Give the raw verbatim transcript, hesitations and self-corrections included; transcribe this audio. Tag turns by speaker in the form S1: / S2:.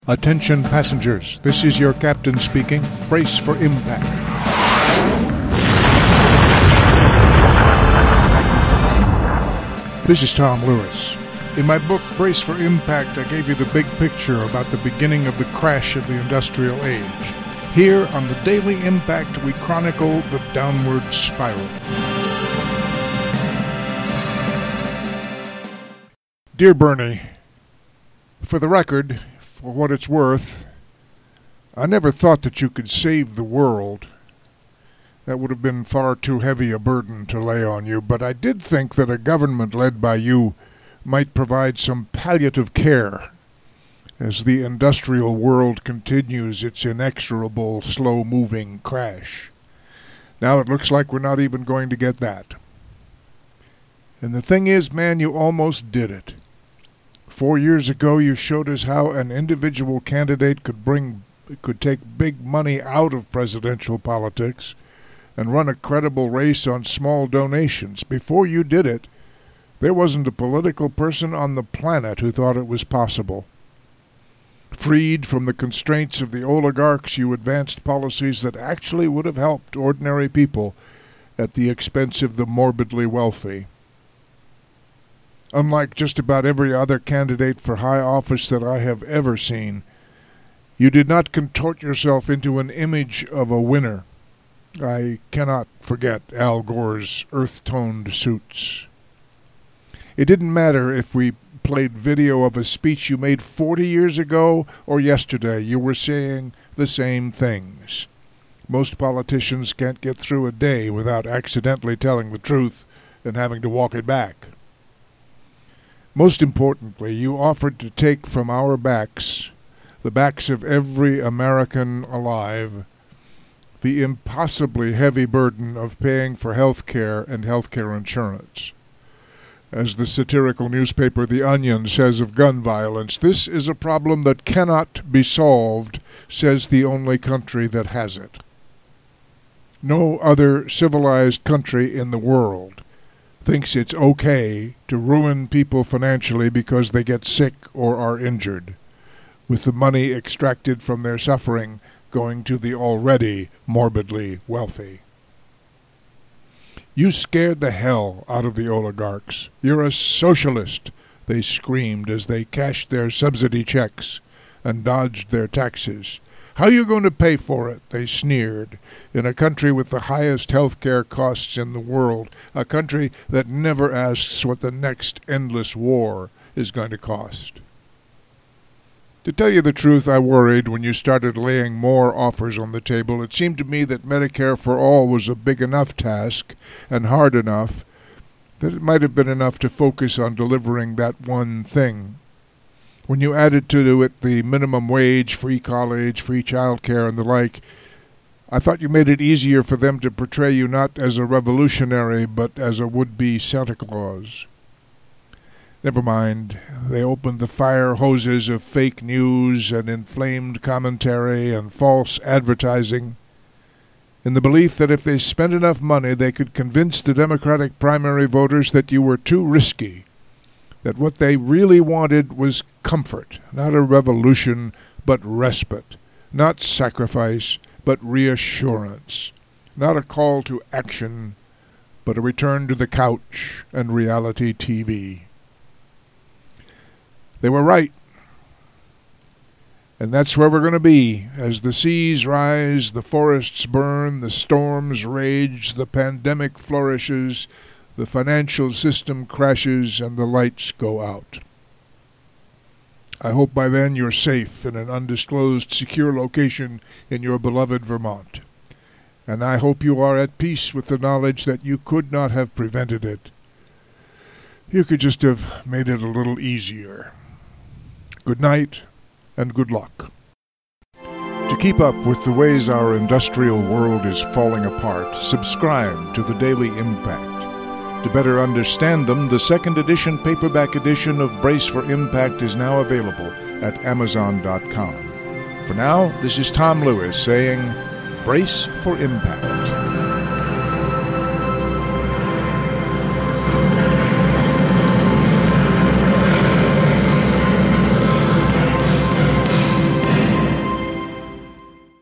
S1: Attention passengers, this is your captain speaking. Brace for impact. This is Tom Lewis. In my book, Brace for Impact, I gave you the big picture about the beginning of the crash of the industrial age. Here on the Daily Impact, we chronicle the downward spiral. Dear Bernie, for the record, for what it's worth, I never thought that you could save the world. That would have been far too heavy a burden to lay on you, but I did think that a government led by you might provide some palliative care as the industrial world continues its inexorable, slow-moving crash. Now it looks like we're not even going to get that. And the thing is, man, you almost did it. Four years ago, you showed us how an individual candidate could bring, could take big money out of presidential politics and run a credible race on small donations. Before you did it, there wasn't a political person on the planet who thought it was possible. Freed from the constraints of the oligarchs, you advanced policies that actually would have helped ordinary people at the expense of the morbidly wealthy. Unlike just about every other candidate for high office that I have ever seen, you did not contort yourself into an image of a winner. I cannot forget Al Gore's earth-toned suits. It didn't matter if we played video of a speech you made forty years ago or yesterday. You were saying the same things. Most politicians can't get through a day without accidentally telling the truth and having to walk it back. Most importantly, you offered to take from our backs, the backs of every American alive, the impossibly heavy burden of paying for health care and health care insurance. As the satirical newspaper The Onion says of gun violence, this is a problem that cannot be solved, says the only country that has it. No other civilized country in the world thinks it's okay to ruin people financially because they get sick or are injured, with the money extracted from their suffering going to the already morbidly wealthy. You scared the hell out of the oligarchs. You're a socialist, they screamed as they cashed their subsidy checks and dodged their taxes. How are you going to pay for it, they sneered, in a country with the highest health care costs in the world, a country that never asks what the next endless war is going to cost. To tell you the truth, I worried when you started laying more offers on the table. It seemed to me that Medicare for All was a big enough task and hard enough that it might have been enough to focus on delivering that one thing. When you added to it the minimum wage, free college, free child care, and the like, I thought you made it easier for them to portray you not as a revolutionary, but as a would-be Santa Claus. Never mind. They opened the fire hoses of fake news and inflamed commentary and false advertising in the belief that if they spent enough money, they could convince the Democratic primary voters that you were too risky, that what they really wanted was comfort, not a revolution, but respite, not sacrifice, but reassurance, not a call to action, but a return to the couch and reality T V. They were right. And that's where we're going to be as the seas rise, the forests burn, the storms rage, the pandemic flourishes, the financial system crashes, and the lights go out. I hope by then you're safe in an undisclosed, secure location in your beloved Vermont. And I hope you are at peace with the knowledge that you could not have prevented it. You could just have made it a little easier. Good night, and good luck. To keep up with the ways our industrial world is falling apart, subscribe to the Daily Impact. To better understand them, the second edition paperback edition of Brace for Impact is now available at amazon dot com. For now, this is Tom Lewis saying, Brace for Impact.